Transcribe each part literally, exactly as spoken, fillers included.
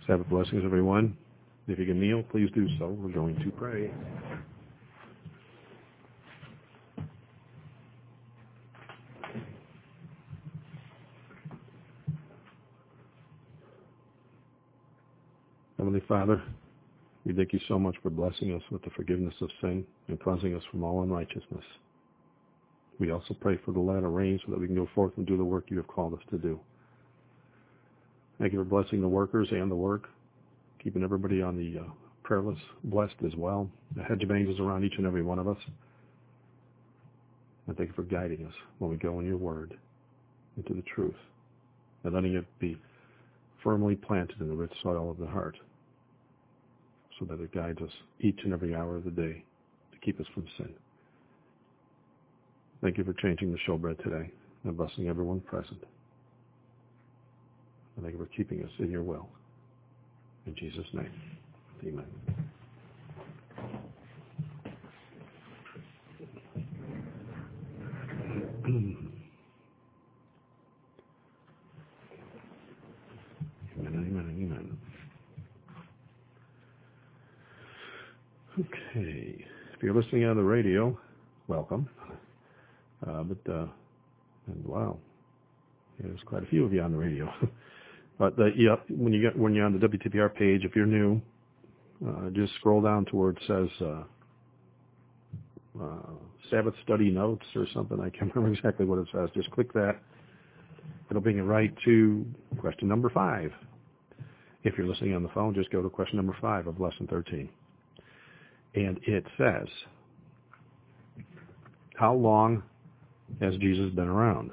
Sabbath blessings, everyone. If you can kneel, please do so. We're going to pray. Heavenly Father, we thank you so much for blessing us with the forgiveness of sin and cleansing us from all unrighteousness. We also pray for the latter rain so that we can go forth and do the work you have called us to do. Thank you for blessing the workers and the work, keeping everybody on the uh, prayer list blessed as well. A hedge of angels around each and every one of us. And thank you for guiding us when we go in your word into the truth and letting it be firmly planted in the rich soil of the heart so that it guides us each and every hour of the day to keep us from sin. Thank you for changing the showbread today and blessing everyone present. And thank you for keeping us in your will. In Jesus' name, amen. Amen, amen, amen. Okay. If you're listening on the radio, welcome. Uh, but, uh, and wow, there's quite a few of you on the radio. But the, yeah, when you get when you're on the W T P R page, if you're new, uh, just scroll down to where it says uh, uh, Sabbath study notes or something. I can't remember exactly what it says. Just click that. It'll bring you right to question number five. If you're listening on the phone, just go to question number five of lesson thirteen. And it says, how long has Jesus been around?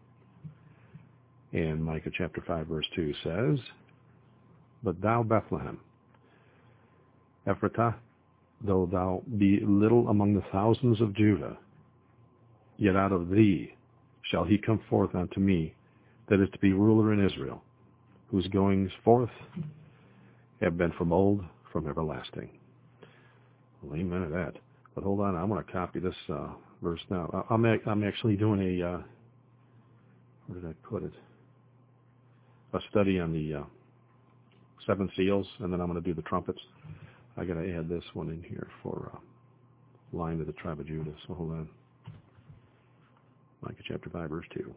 And Micah chapter five verse two says, but thou Bethlehem, Ephratah, though thou be little among the thousands of Judah, yet out of thee shall he come forth unto me, that is to be ruler in Israel, whose goings forth have been from old, from everlasting. Well, amen to that. But hold on, I'm going to copy this uh, verse now. I'm, I'm actually doing a, uh, where did I put it? A study on the uh, seven seals, and then I'm going to do the trumpets. I got to add this one in here for uh, line to the tribe of Judah. So hold on. Micah chapter five, verse two.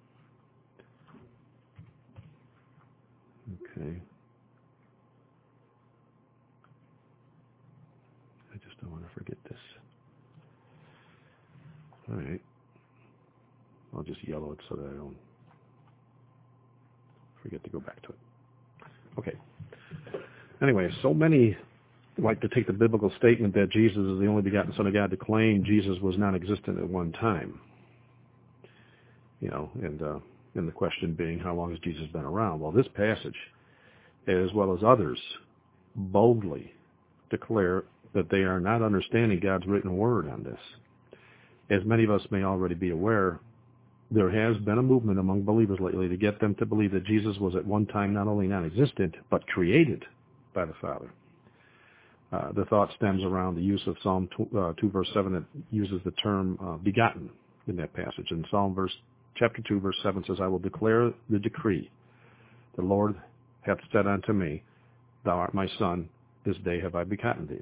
Okay. I just don't want to forget this. All right. I'll just yellow it so that I don't forget to go back to it. Okay. Anyway, so many like to take the biblical statement that Jesus is the only begotten Son of God to claim Jesus was non-existent at one time. You know, and uh, and the question being, how long has Jesus been around? Well, this passage, as well as others, boldly declare that they are not understanding God's written word on this. As many of us may already be aware, there has been a movement among believers lately to get them to believe that Jesus was at one time not only non-existent, but created by the Father. Uh, the thought stems around the use of Psalm two, uh, two verse seven that uses the term uh, begotten in that passage. And Psalm verse, chapter two, verse seven says, I will declare the decree. The Lord hath said unto me, thou art my son, this day have I begotten thee.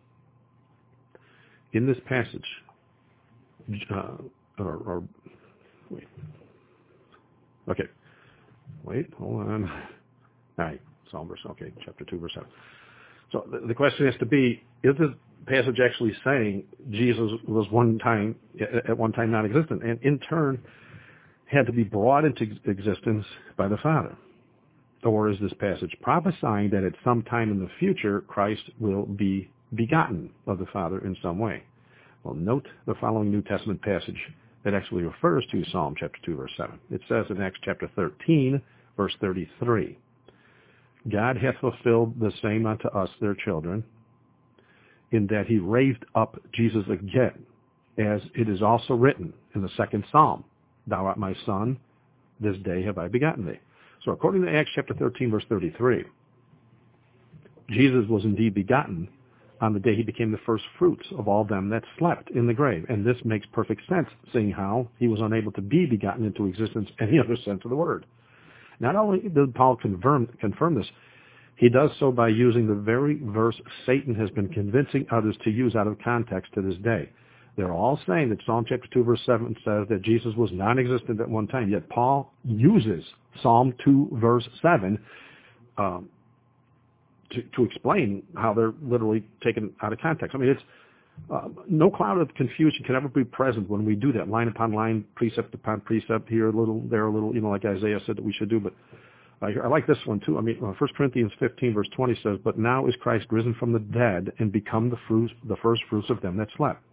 In this passage, uh, or, or Wait. Okay. Wait, hold on. All right. Psalm verse, okay, chapter two, verse seven. So the, the question has to be, is this passage actually saying Jesus was one time, at one time non-existent, and in turn had to be brought into existence by the Father? Or is this passage prophesying that at some time in the future, Christ will be begotten of the Father in some way? Well, note the following New Testament passage that actually refers to Psalm chapter two, verse seven. It says in Acts chapter thirteen, verse thirty-three, God hath fulfilled the same unto us, their children, in that he raised up Jesus again, as it is also written in the second Psalm, thou art my son, this day have I begotten thee. So according to Acts chapter thirteen, verse thirty-three, Jesus was indeed begotten on the day he became the first fruits of all them that slept in the grave. And this makes perfect sense, seeing how he was unable to be begotten into existence any other sense of the word. Not only did Paul confirm, confirm this, He does so by using the very verse Satan has been convincing others to use out of context to this day. They're all saying that Psalm chapter two, verse seven says that Jesus was non-existent at one time, yet Paul uses Psalm two, verse seven um, to, to explain how they're literally taken out of context. I mean, it's uh, no cloud of confusion can ever be present when we do that, line upon line, precept upon precept, here a little, there a little, you know, like Isaiah said that we should do, but I, I like this one too. I mean, uh, First Corinthians fifteen, verse twenty says, "But now is Christ risen from the dead and become the fruits, the first fruits of them that slept."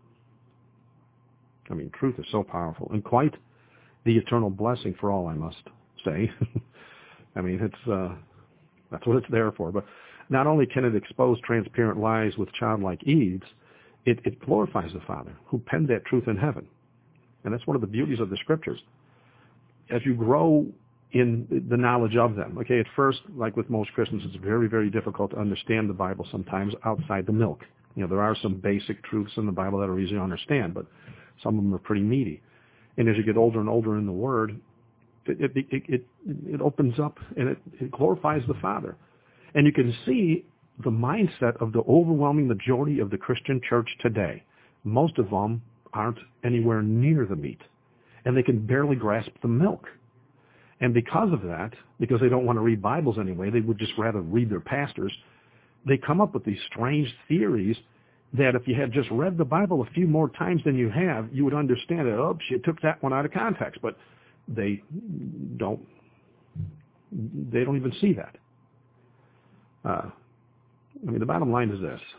I mean, truth is so powerful and quite the eternal blessing for all, I must say. I mean, it's uh, that's what it's there for. But not only can it expose transparent lies with childlike ease, it, it glorifies the Father who penned that truth in heaven. And that's one of the beauties of the Scriptures. As you grow in the knowledge of them, okay, at first, like with most Christians, it's very, very difficult to understand the Bible sometimes outside the milk. You know, there are some basic truths in the Bible that are easy to understand, but some of them are pretty meaty. And as you get older and older in the Word, it it it, it, it opens up and it, it glorifies the Father. And you can see the mindset of the overwhelming majority of the Christian church today. Most of them aren't anywhere near the meat, and they can barely grasp the milk. And because of that, because they don't want to read Bibles anyway, they would just rather read their pastors, they come up with these strange theories that if you had just read the Bible a few more times than you have, you would understand it. Oh, she took that one out of context. But they don't, they don't even see that. Uh, I mean, the bottom line is this.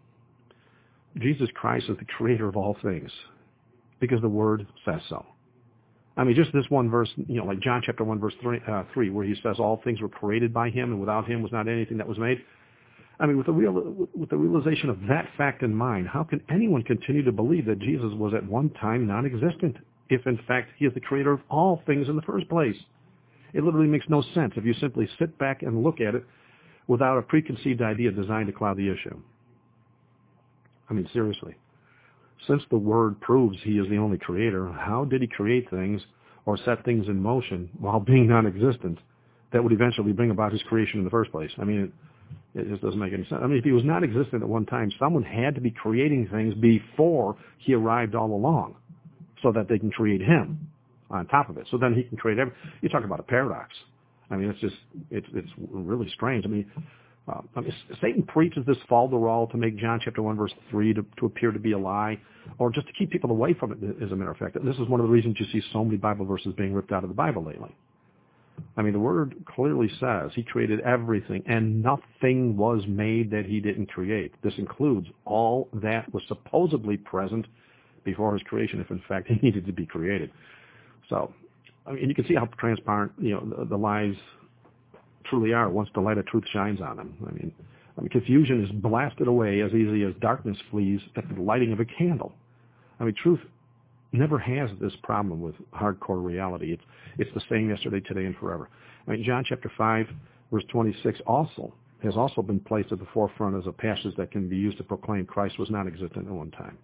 Jesus Christ is the creator of all things because the Word says so. I mean, just this one verse, you know, like John chapter one, verse three, uh, three, where he says all things were created by him, and without him was not anything that was made. I mean, with the real, with the realization of that fact in mind, how can anyone continue to believe that Jesus was at one time non-existent, if in fact he is the creator of all things in the first place? It literally makes no sense if you simply sit back and look at it without a preconceived idea designed to cloud the issue. I mean, seriously. Since the Word proves he is the only creator, how did he create things or set things in motion while being non-existent that would eventually bring about his creation in the first place? I mean, it, it just doesn't make any sense. I mean, if he was non-existent at one time, someone had to be creating things before he arrived all along so that they can create him on top of it. So then he can create everything. You talk about a paradox. I mean, it's just, it's, it's really strange. I mean, Uh, I mean, Satan preaches this falderall to make John chapter one, verse three to, to appear to be a lie, or just to keep people away from it, as a matter of fact. This is one of the reasons you see so many Bible verses being ripped out of the Bible lately. I mean, the Word clearly says he created everything, and nothing was made that he didn't create. This includes all that was supposedly present before his creation, if in fact he needed to be created. So, I mean, you can see how transparent, you know, the, the lies truly are once the light of truth shines on them. I mean, I mean, confusion is blasted away as easily as darkness flees at the lighting of a candle. I mean, truth never has this problem with hardcore reality. It's it's the same yesterday, today, and forever. I mean, John chapter five, verse twenty-six also has also been placed at the forefront as a passage that can be used to proclaim Christ was not existent at one time.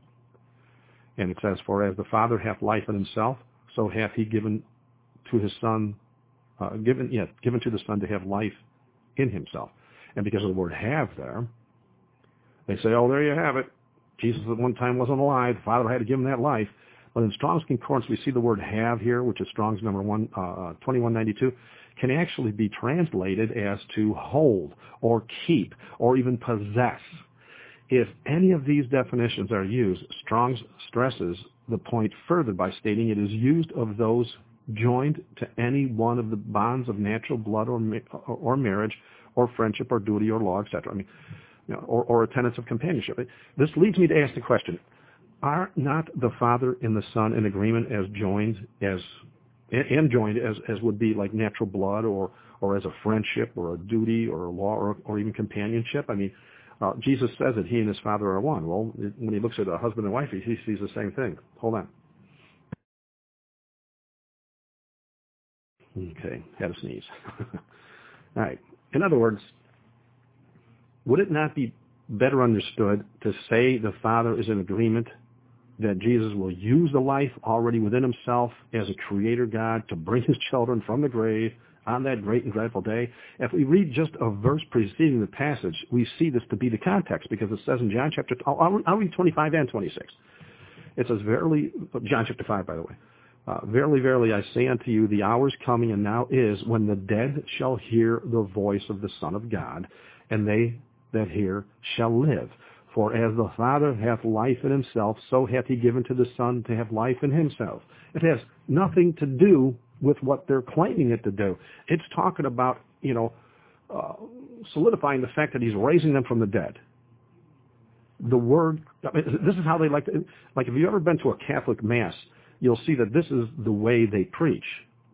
And it says, "For as the Father hath life in himself, so hath he given to his Son Uh, given, yeah, given to the Son to have life in himself." And because of the word "have" there, they say, oh, there you have it. Jesus at one time wasn't alive. The Father had to give him that life. But in Strong's Concordance, we see the word "have" here, which is Strong's number one, uh, twenty-one ninety-two, can actually be translated as to hold or keep or even possess. If any of these definitions are used, Strong's stresses the point further by stating it is used of those joined to any one of the bonds of natural blood or or marriage or friendship or duty or law, et cetera. I mean, you know, or, or a tenets of companionship. This leads me to ask the question, are not the Father and the Son in agreement as joined as and joined as, as would be like natural blood or, or as a friendship or a duty or a law or, or even companionship? I mean, uh, Jesus says that he and his Father are one. Well, when he looks at a husband and wife, he sees the same thing. Hold on. Okay, had a sneeze. All right. In other words, would it not be better understood to say the Father is in agreement that Jesus will use the life already within himself as a creator God to bring his children from the grave on that great and dreadful day. If we read just a verse preceding the passage, we see this to be the context, because it says in John chapter, I'll, I'll read twenty-five and twenty-six. It says, verily, John chapter five, by the way, uh, verily, verily, I say unto you, the hour is coming, and now is, when the dead shall hear the voice of the Son of God, and they that hear shall live. For as the Father hath life in himself, so hath he given to the Son to have life in himself. It has nothing to do with what they're claiming it to do. It's talking about, you know, uh, solidifying the fact that he's raising them from the dead. The word, I mean, this is how they like to, like if you've ever been to a Catholic Mass, you'll see that this is the way they preach.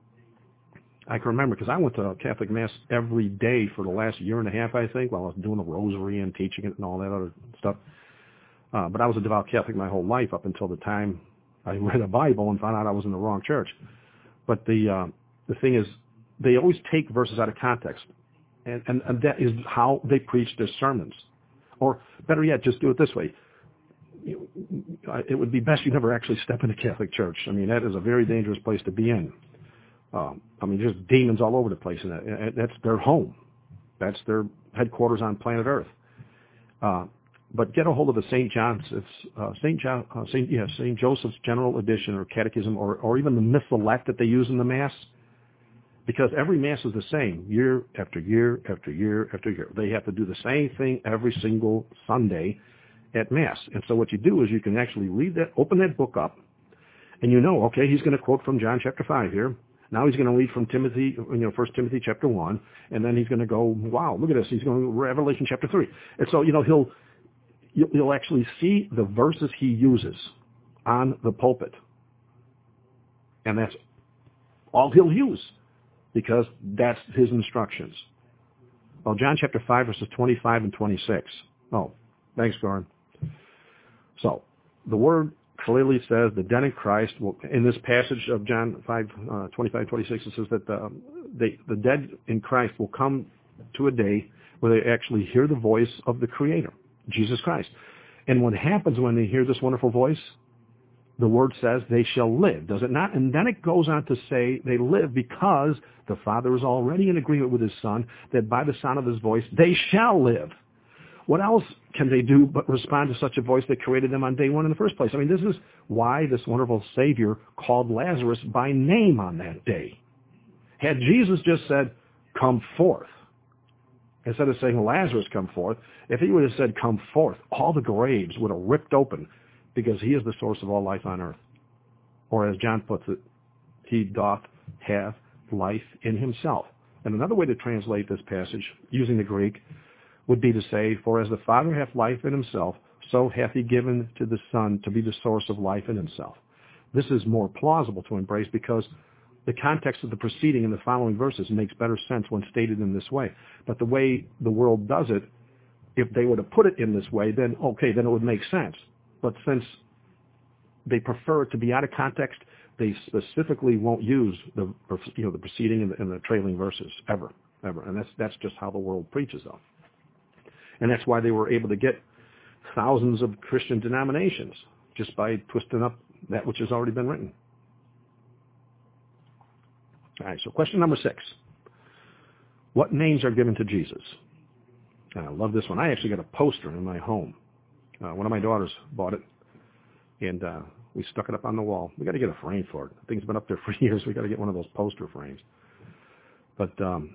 I can remember, because I went to a Catholic Mass every day for the last year and a half, I think, while I was doing the rosary and teaching it and all that other stuff. Uh, but I was a devout Catholic my whole life up until the time I read a Bible and found out I was in the wrong church. But the uh, the thing is, they always take verses out of context, and, and, and that is how they preach their sermons. Or better yet, just do it this way. You, it would be best you never actually step in a Catholic church. I mean, that is a very dangerous place to be in. Um, I mean, there's demons all over the place, and that, that's their home. That's their headquarters on planet Earth. Uh, but get a hold of the Saint John's, it's uh, Saint John, uh, Saint yeah, Saint Joseph's General Edition or Catechism, or, or even the Missalette that they use in the Mass, because every Mass is the same, year after year after year after year. They have to do the same thing every single Sunday at Mass. And so what you do is you can actually read that, open that book up, and you know, okay, he's going to quote from John chapter five here. Now he's going to read from Timothy, you know, First Timothy chapter one, and then he's going to go, wow, look at this. He's going to Revelation chapter three. And so, you know, he'll you'll actually see the verses he uses on the pulpit, and that's all he'll use, because that's his instructions. Well, John chapter five, verses twenty-five and twenty-six. Oh, thanks, Goran. So, the word clearly says the dead in Christ will, in this passage of John five, uh, twenty-five, twenty-six, it says that the, they, the dead in Christ will come to a day where they actually hear the voice of the Creator, Jesus Christ. And what happens when they hear this wonderful voice? The word says they shall live, does it not? And then it goes on to say they live because the Father is already in agreement with his Son that by the sound of his voice they shall live. What else can they do but respond to such a voice that created them on day one in the first place? I mean, this is why this wonderful Savior called Lazarus by name on that day. Had Jesus just said, come forth, instead of saying, Lazarus, come forth, if he would have said, come forth, all the graves would have ripped open, because he is the source of all life on earth. Or as John puts it, he doth have life in himself. And another way to translate this passage, using the Greek, would be to say, for as the Father hath life in himself, so hath he given to the Son to be the source of life in himself. This is more plausible to embrace because the context of the preceding and the following verses makes better sense when stated in this way. But the way the world does it, if they were to put it in this way, then okay, then it would make sense. But since they prefer it to be out of context, they specifically won't use the, you know, the preceding and the, and the trailing verses ever, ever. And that's that's just how the world preaches, though. And that's why they were able to get thousands of Christian denominations, just by twisting up that which has already been written. All right, so question number six. What names are given to Jesus? And I love this one. I actually got a poster in my home. Uh, one of my daughters bought it, and uh, we stuck it up on the wall. We got to get a frame for it. The thing's been up there for years. We got to get one of those poster frames. But um,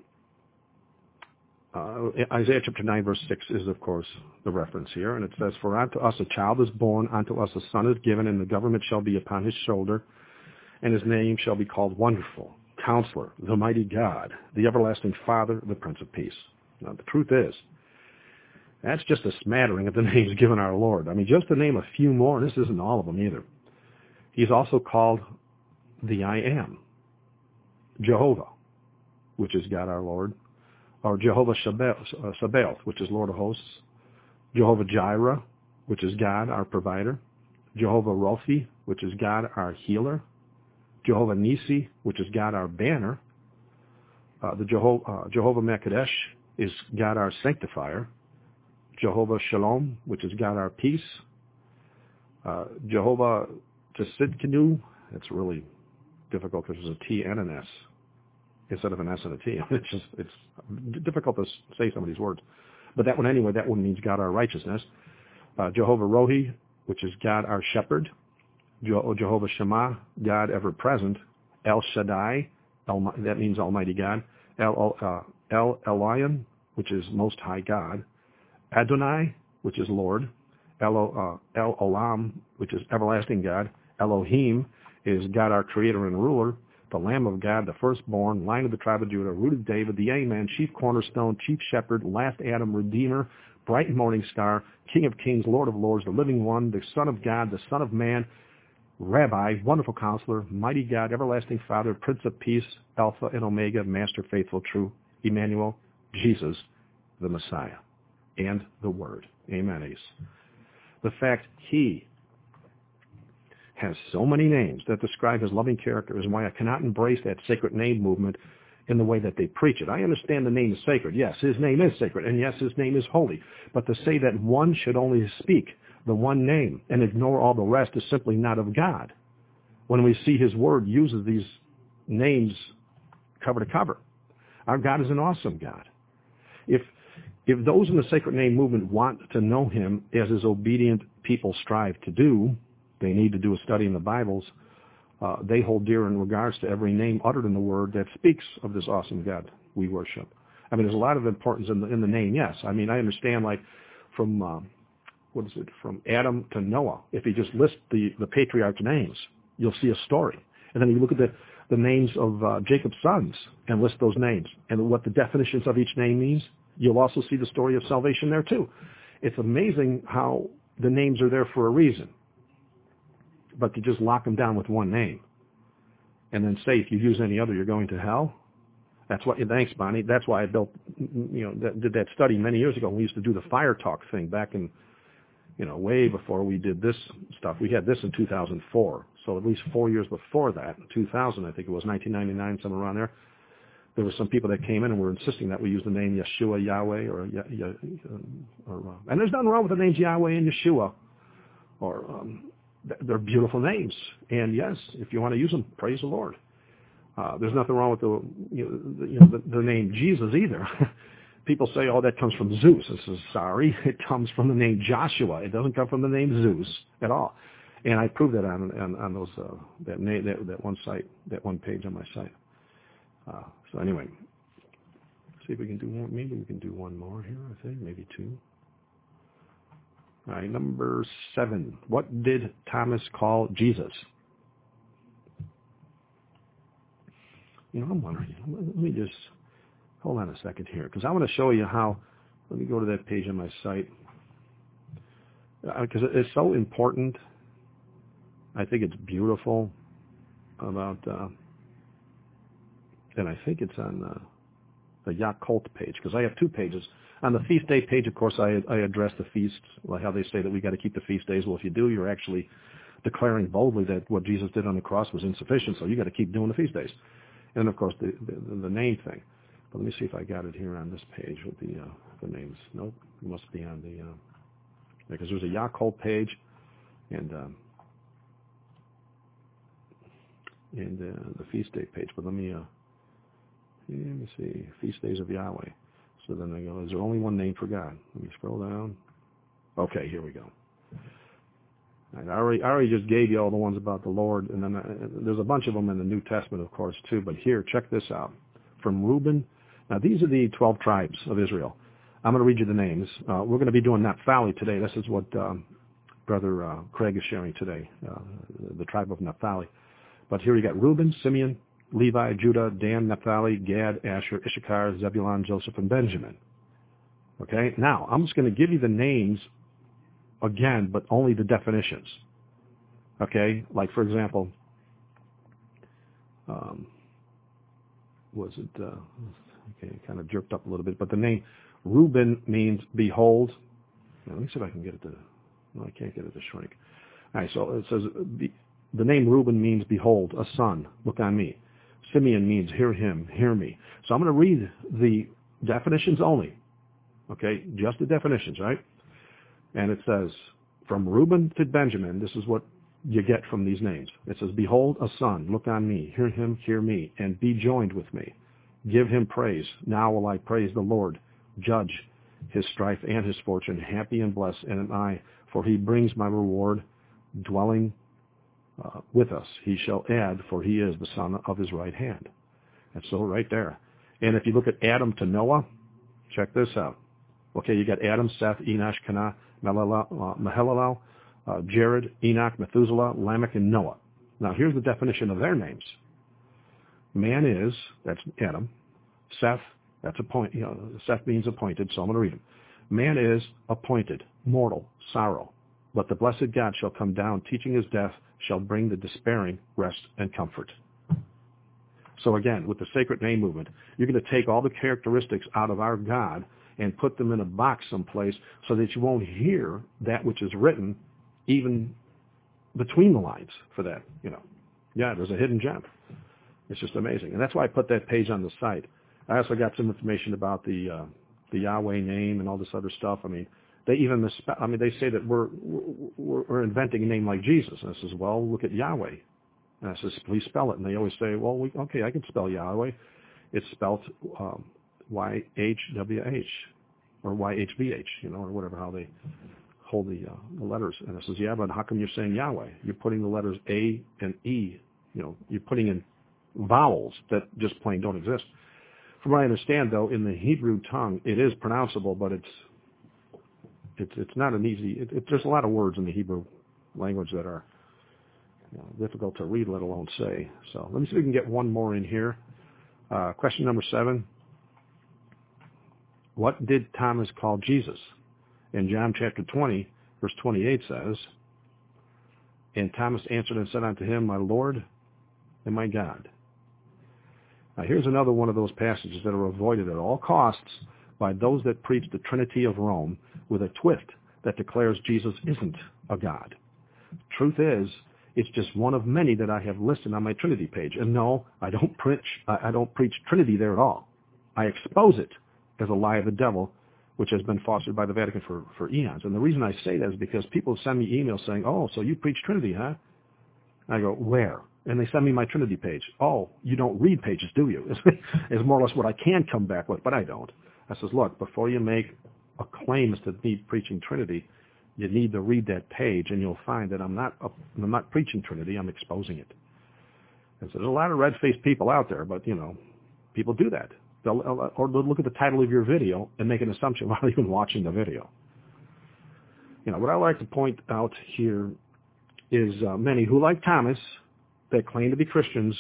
Uh, Isaiah chapter nine, verse six is, of course, the reference here. And it says, for unto us a child is born, unto us a son is given, and the government shall be upon his shoulder, and his name shall be called Wonderful, Counselor, the Mighty God, the Everlasting Father, the Prince of Peace. Now, the truth is, that's just a smattering of the names given our Lord. I mean, just to name a few more, this isn't all of them either. He's also called the I Am, Jehovah, which is God our Lord, or Jehovah Sabaoth, which is Lord of Hosts, Jehovah Jireh, which is God, our provider, Jehovah Rophi, which is God, our healer, Jehovah Nisi, which is God, our banner, uh, the Jeho- uh, Jehovah Mekadesh is God, our sanctifier, Jehovah Shalom, which is God, our peace, uh, Jehovah Tsidkenu, that's really difficult because there's a T and an S instead of an S and a T. It's just, it's difficult to say some of these words. But that one anyway, that one means God our righteousness. Uh, Jehovah Rohi, which is God our shepherd. Je- Jehovah Shammah, God ever present. El Shaddai, El, that means Almighty God. El, uh, El Elyon, which is Most High God. Adonai, which is Lord. El, uh, El Olam, which is Everlasting God. Elohim is God our Creator and Ruler. The Lamb of God, the firstborn, Lion of the tribe of Judah, Root of David, the Amen, Chief Cornerstone, Chief Shepherd, Last Adam, Redeemer, Bright and Morning Star, King of Kings, Lord of Lords, the Living One, the Son of God, the Son of Man, Rabbi, Wonderful Counselor, Mighty God, Everlasting Father, Prince of Peace, Alpha and Omega, Master, Faithful, True, Emmanuel, Jesus, the Messiah, and the Word. Amen. Ace. The fact He has so many names that describe His loving character is why I cannot embrace that sacred name movement in the way that they preach it. I understand the name is sacred. Yes, His name is sacred, and yes, His name is holy. But to say that one should only speak the one name and ignore all the rest is simply not of God. When we see His Word uses these names cover to cover. Our God is an awesome God. If if those in the sacred name movement want to know Him as His obedient people strive to do, they need to do a study in the Bibles. Uh, they hold dear in regards to every name uttered in the Word that speaks of this awesome God we worship. I mean, there's a lot of importance in the, in the name, yes. I mean, I understand, like, from, uh, what is it, from Adam to Noah. If you just list the, the patriarchs' names, you'll see a story. And then you look at the, the names of uh, Jacob's sons and list those names and what the definitions of each name means. You'll also see the story of salvation there, too. It's amazing how the names are there for a reason. But to just lock them down with one name and then say if you use any other, you're going to hell. That's what. Thanks, Bonnie. That's why I built, you know, that, did that study many years ago. We used to do the Fire Talk thing back in, you know, way before we did this stuff. We had this in two thousand four. So at least four years before that, in two thousand, I think it was nineteen ninety-nine, somewhere around there. There were some people that came in and were insisting that we use the name Yeshua, Yahweh, or, or uh, and there's nothing wrong with the names Yahweh and Yeshua, or um, they're beautiful names. And yes, if you want to use them, praise the Lord. Uh, there's nothing wrong with the, you know, the, you know, the, the name Jesus either. People say, oh, that comes from Zeus. I says, sorry, it comes from the name Joshua. It doesn't come from the name Zeus at all. And I proved that on on, on those uh, that, name, that that one site, that one page on my site. Uh, so anyway, see if we can do one. Maybe we can do one more here. I think maybe two. All right, number seven. What did Thomas call Jesus? You know, I'm wondering. Let me just hold on a second here, because I want to show you how. Let me go to that page on my site, because uh, it's so important. I think it's beautiful about, uh, and I think it's on uh, the Yakult page, because I have two pages. On the feast day page, of course, I, I address the feasts, like how they say that we got to keep the feast days. Well, if you do, you're actually declaring boldly that what Jesus did on the cross was insufficient, so you got to keep doing the feast days. And of course, the, the the name thing. But let me see if I got it here on this page with the uh, the names. Nope, it must be on the uh, because there's a Yakult page and um, and uh, the feast day page. But let me uh, let me see, feast days of Yahweh. So then they go, is there only one name for God? Let me scroll down. Okay, here we go. I already, I already just gave you all the ones about the Lord, and then uh, there's a bunch of them in the New Testament, of course, too. But here, check this out. From Reuben, now these are the twelve tribes of Israel. I'm going to read you the names. Uh, we're going to be doing Naphtali today. This is what um, Brother uh, Craig is sharing today, uh, the tribe of Naphtali. But here you got Reuben, Simeon, Levi, Judah, Dan, Naphtali, Gad, Asher, Issachar, Zebulun, Joseph, and Benjamin. Okay? Now, I'm just going to give you the names again, but only the definitions. Okay? Like, for example, um, was it, uh, okay, kind of jerked up a little bit, but the name Reuben means behold. Now, let me see if I can get it to, no, I can't get it to shrink. All right, so it says, the name Reuben means behold, a son, look on me. Simeon means hear him, hear me. So I'm going to read the definitions only. Okay, just the definitions, right? And it says, from Reuben to Benjamin, this is what you get from these names. It says, behold, a son, look on me, hear him, hear me, and be joined with me. Give him praise. Now will I praise the Lord. Judge his strife and his fortune. Happy and blessed am I, for he brings my reward, dwelling uh, with us. He shall add, for he is the son of his right hand. And so right there. And if you look at Adam to Noah, check this out. Okay, you got Adam, Seth, Enosh, Canaan, Mahalalel, uh, Jared, Enoch, Methuselah, Lamech, and Noah. Now here's the definition of their names. Man is, that's Adam. Seth, that's appoint, you know, Seth means appointed, so I'm going to read them. Man is appointed, mortal, sorrow. But the blessed God shall come down, teaching his death, shall bring the despairing rest and comfort. So again, with the sacred name movement, you're going to take all the characteristics out of our God and put them in a box someplace so that you won't hear that which is written even between the lines for that, you know. Yeah, there's a hidden gem. It's just amazing. And that's why I put that page on the site. I also got some information about the uh, the Yahweh name and all this other stuff. I mean, they even misspell, I mean, they say that we're, we're we're inventing a name like Jesus. And I says, well, look at Yahweh. And I says, please spell it. And they always say, well, we, okay, I can spell Yahweh. It's spelled um, Y H W H or Y H V H, you know, or whatever, how they hold the, uh, the letters. And I says, yeah, but how come you're saying Yahweh? You're putting the letters A and E, you know, you're putting in vowels that just plain don't exist. From what I understand, though, in the Hebrew tongue, it is pronounceable, but it's it's it's not an easy. It, it, there's a lot of words in the Hebrew language that are you know, difficult to read, let alone say. So let me see if we can get one more in here. Uh, question number seven. What did Thomas call Jesus? In John chapter twenty, verse twenty-eight says, and Thomas answered and said unto him, my Lord and my God. Now here's another one of those passages that are avoided at all costs by those that preach the Trinity of Rome with a twist that declares Jesus isn't a God. Truth is, it's just one of many that I have listed on my Trinity page. And no, I don't preach, I don't preach Trinity there at all. I expose it as a lie of the devil, which has been fostered by the Vatican for, for eons. And the reason I say that is because people send me emails saying, oh, so you preach Trinity, huh? I go, where? And they send me my Trinity page. Oh, you don't read pages, do you? Is more or less what I can come back with, but I don't. I says, look, before you make a claim as to me preaching Trinity, you need to read that page, and you'll find that I'm not I'm not preaching Trinity, I'm exposing it. And so there's a lot of red-faced people out there, but, you know, people do that. They'll, or they'll look at the title of your video and make an assumption without even watching the video. You know, what I like to point out here is uh, many who, like Thomas, that claim to be Christians,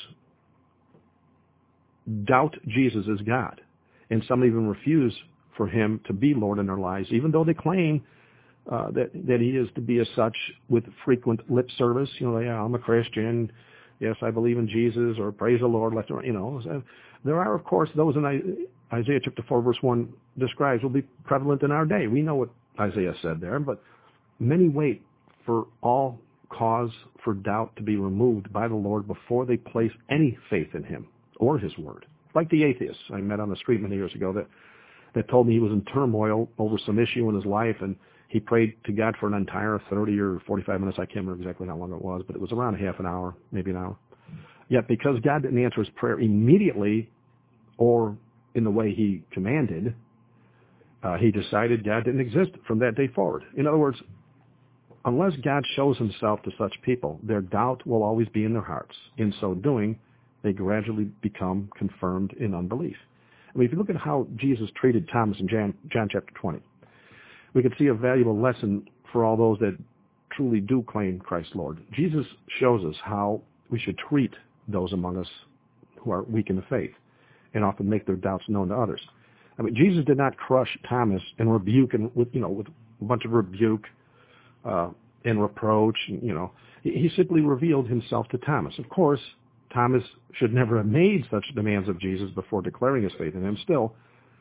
doubt Jesus is God. And some even refuse for him to be Lord in their lives, even though they claim uh, that, that he is to be as such with frequent lip service. You know, yeah, I'm a Christian. Yes, I believe in Jesus, or praise the Lord. Left, you know, there are, of course, those in Isaiah chapter four, verse one describes will be prevalent in our day. We know what Isaiah said there, but many wait for all cause for doubt to be removed by the Lord before they place any faith in him or his word. Like the atheists I met on the street many years ago that, that told me he was in turmoil over some issue in his life, and he prayed to God for an entire thirty or forty-five minutes. I can't remember exactly how long it was, but it was around half an hour, maybe an hour. Yet because God didn't answer his prayer immediately or in the way he commanded, uh, he decided God didn't exist from that day forward. In other words, unless God shows himself to such people, their doubt will always be in their hearts. In so doing, they gradually become confirmed in unbelief. I mean, if you look at how Jesus treated Thomas in John, John chapter twenty, we could see a valuable lesson for all those that truly do claim Christ Lord. Jesus shows us how we should treat those among us who are weak in the faith and often make their doubts known to others. I mean, Jesus did not crush Thomas and rebuke, and with you know, with a bunch of rebuke uh, and reproach. You know, he, he simply revealed himself to Thomas. Of course, Thomas should never have made such demands of Jesus before declaring his faith in him. Still,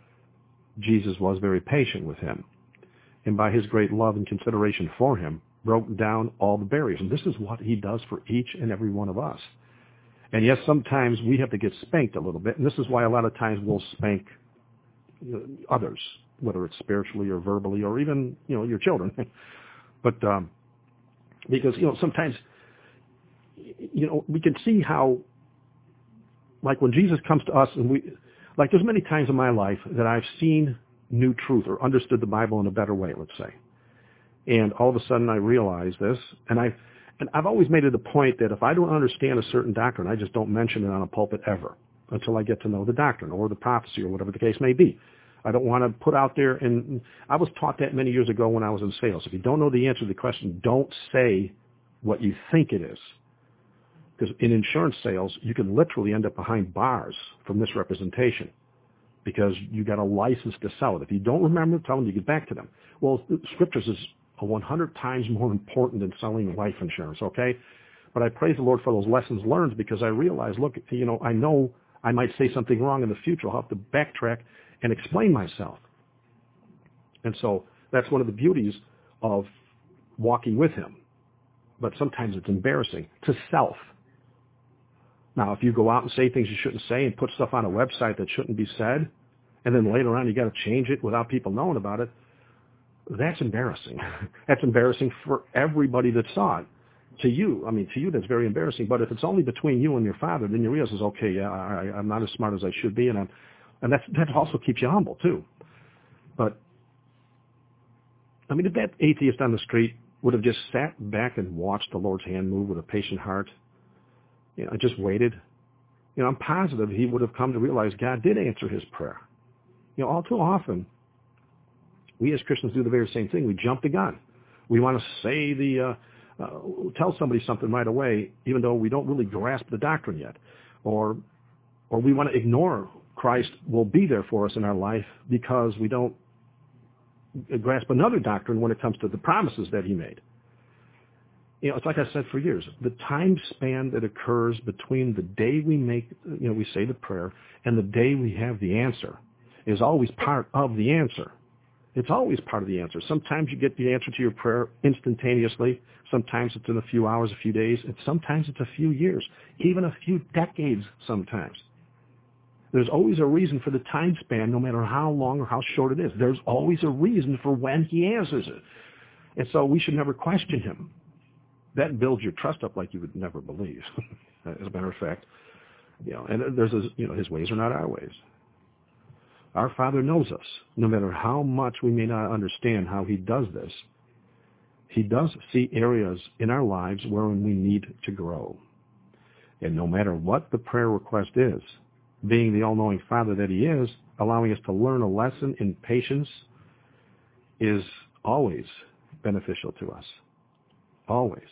Jesus was very patient with him, and by his great love and consideration for him, broke down all the barriers. And this is what he does for each and every one of us. And yes, sometimes we have to get spanked a little bit, and this is why a lot of times we'll spank others, whether it's spiritually or verbally or even, you know, your children. But um, because, you know, sometimes, you know, we can see how, like when Jesus comes to us and we, Like there's many times in my life that I've seen new truth or understood the Bible in a better way, let's say. And all of a sudden I realize this, and I've, and I've always made it a point that if I don't understand a certain doctrine, I just don't mention it on a pulpit ever until I get to know the doctrine or the prophecy or whatever the case may be. I don't want to put out there, and I was taught that many years ago when I was in sales. If you don't know the answer to the question, don't say what you think it is. Because in insurance sales, you can literally end up behind bars for misrepresentation because you got a license to sell it. If you don't remember, tell them you get back to them. Well, scriptures is a one hundred times more important than selling life insurance, okay? But I praise the Lord for those lessons learned because I realize, look, you know, I know I might say something wrong in the future. I'll have to backtrack and explain myself. And so that's one of the beauties of walking with him. But sometimes it's embarrassing to self. Now, if you go out and say things you shouldn't say and put stuff on a website that shouldn't be said, and then later on you got to change it without people knowing about it, that's embarrassing. That's embarrassing for everybody that saw it. To you, I mean, to you that's very embarrassing. But if it's only between you and your father, then you realize, okay, yeah, I, I'm not as smart as I should be, and I'm, and that's, that also keeps you humble too. But I mean, if that atheist on the street would have just sat back and watched the Lord's hand move with a patient heart, you know, just waited, you know, I'm positive he would have come to realize God did answer his prayer. You know, all too often, we as Christians do the very same thing. We jump the gun. We want to say the, uh, uh, tell somebody something right away, even though we don't really grasp the doctrine yet. Or, or we want to ignore Christ will be there for us in our life because we don't grasp another doctrine when it comes to the promises that he made. You know, it's like I said for years, the time span that occurs between the day we make, you know, we say the prayer and the day we have the answer is always part of the answer. It's always part of the answer. Sometimes you get the answer to your prayer instantaneously. Sometimes it's in a few hours, a few days, and sometimes it's a few years, even a few decades sometimes. There's always a reason for the time span, no matter how long or how short it is. There's always a reason for when he answers it. And so we should never question him. That builds your trust up like you would never believe. As a matter of fact, you know, and there's a, you know, his ways are not our ways. Our Father knows us. No matter how much we may not understand how he does this, he does see areas in our lives wherein we need to grow. And no matter what the prayer request is, being the all-knowing Father that he is, allowing us to learn a lesson in patience is always beneficial to us. Always.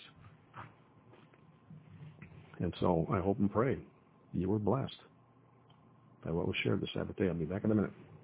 And so I hope and pray you were blessed by what was shared this Sabbath day. I'll be back in a minute.